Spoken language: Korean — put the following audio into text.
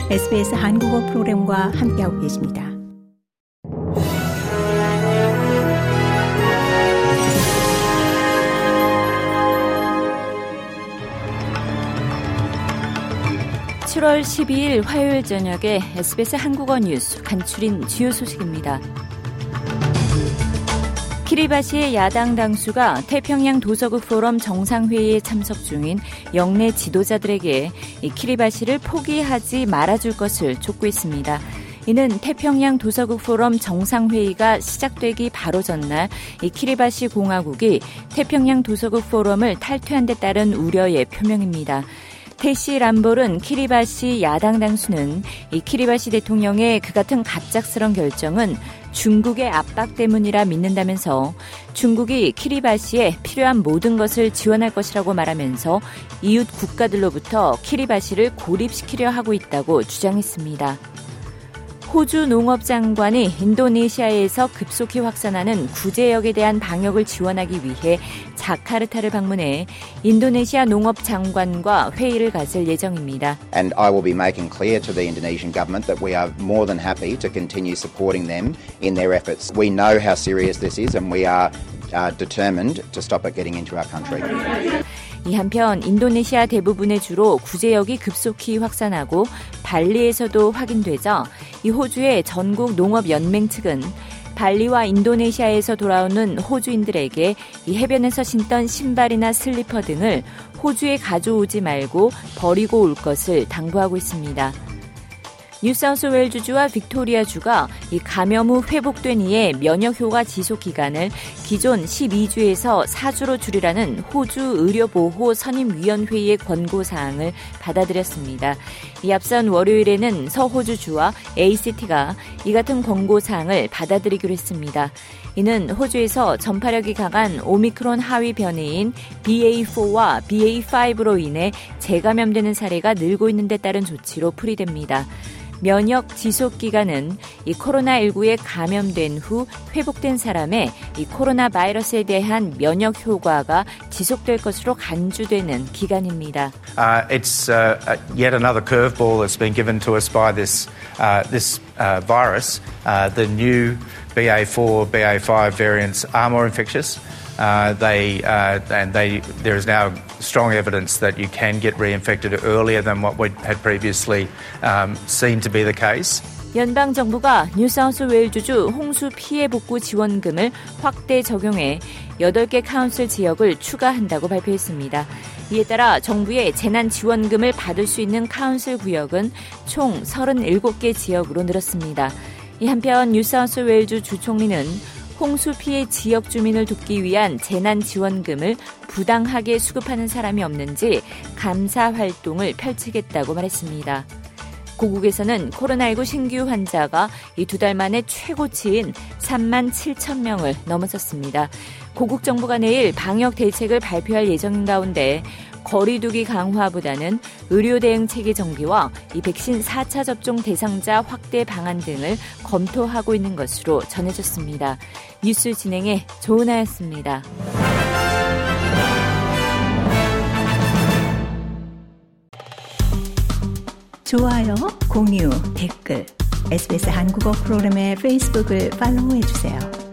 SBS 한국어 프로그램과 함께하고 계십니다. (7월 12일) 화요일 저녁에 SBS 한국어 뉴스 간추린 주요 소식입니다. 키리바시의 야당 당수가 태평양 도서국 포럼 정상회의에 참석 중인 영내 지도자들에게 이 키리바시를 포기하지 말아줄 것을 촉구했습니다. 이는 태평양 도서국 포럼 정상회의가 시작되기 바로 전날 이 키리바시 공화국이 태평양 도서국 포럼을 탈퇴한 데 따른 우려의 표명입니다. 테시 람볼은 키리바시 야당 당수는 이 키리바시 대통령의 그 같은 갑작스런 결정은 중국의 압박 때문이라 믿는다면서 중국이 키리바시에 필요한 모든 것을 지원할 것이라고 말하면서 이웃 국가들로부터 키리바시를 고립시키려 하고 있다고 주장했습니다. 호주 농업장관이 인도네시아에서 급속히 확산하는 구제역에 대한 방역을 지원하기 위해 자카르타를 방문해 인도네시아 농업장관과 회의를 가질 예정입니다. And I will be making clear to the Indonesian government that we are more than happy to continue supporting them in their efforts. We know how serious this is and we are determined to stop it getting into our country. 이 한편 인도네시아 대부분의 주로 구제역이 급속히 확산하고 발리에서도 확인되자 이 호주의 전국 농업연맹 측은 발리와 인도네시아에서 돌아오는 호주인들에게 이 해변에서 신던 신발이나 슬리퍼 등을 호주에 가져오지 말고 버리고 올 것을 당부하고 있습니다. 뉴사우스웨일즈주와 빅토리아주가 이 감염 후 회복된 이의 면역 효과 지속 기간을 기존 12주에서 4주로 줄이라는 호주 의료보호 선임위원회의 권고사항을 받아들였습니다. 이 앞선 월요일에는 서호주주와 ACT가 이 같은 권고사항을 받아들이기로 했습니다. 이는 호주에서 전파력이 강한 오미크론 하위 변이인 BA4와 BA5로 인해 재감염되는 사례가 늘고 있는 데 따른 조치로 풀이됩니다. 면역 지속 기간은 이 코로나19에 감염된 후 회복된 사람의 이 코로나 바이러스에 대한 면역 효과가 지속될 것으로 간주되는 기간입니다. It's yet another curveball that's been given to us by this virus. The new BA4, BA5 variants are more infectious. There is now strong evidence that you can get reinfected earlier than what we had previously seen to be the case. 연방 정부가 뉴사우스웨일즈주 홍수 피해 복구 지원금을 확대 적용해 8개 카운슬 지역을 추가한다고 발표했습니다. 이에 따라 정부의 재난 지원금을 받을 수 있는 카운슬 구역은 총 37개 지역으로 늘었습니다. 이 한편 뉴사우스웨일즈 주총리는 홍수 피해 지역 주민을 돕기 위한 재난 지원금을 부당하게 수급하는 사람이 없는지 감사 활동을 펼치겠다고 말했습니다. 고국에서는 코로나19 신규 환자가 이 2달 만에 최고치인 3만 7천 명을 넘어섰습니다. 고국 정부가 내일 방역 대책을 발표할 예정인 가운데 거리두기 강화보다는 의료 대응 체계 정비와 이 백신 4차 접종 대상자 확대 방안 등을 검토하고 있는 것으로 전해졌습니다. 뉴스 진행의 조은아였습니다. 좋아요, 공유, 댓글, SBS 한국어 프로그램의 페이스북을 팔로우해주세요.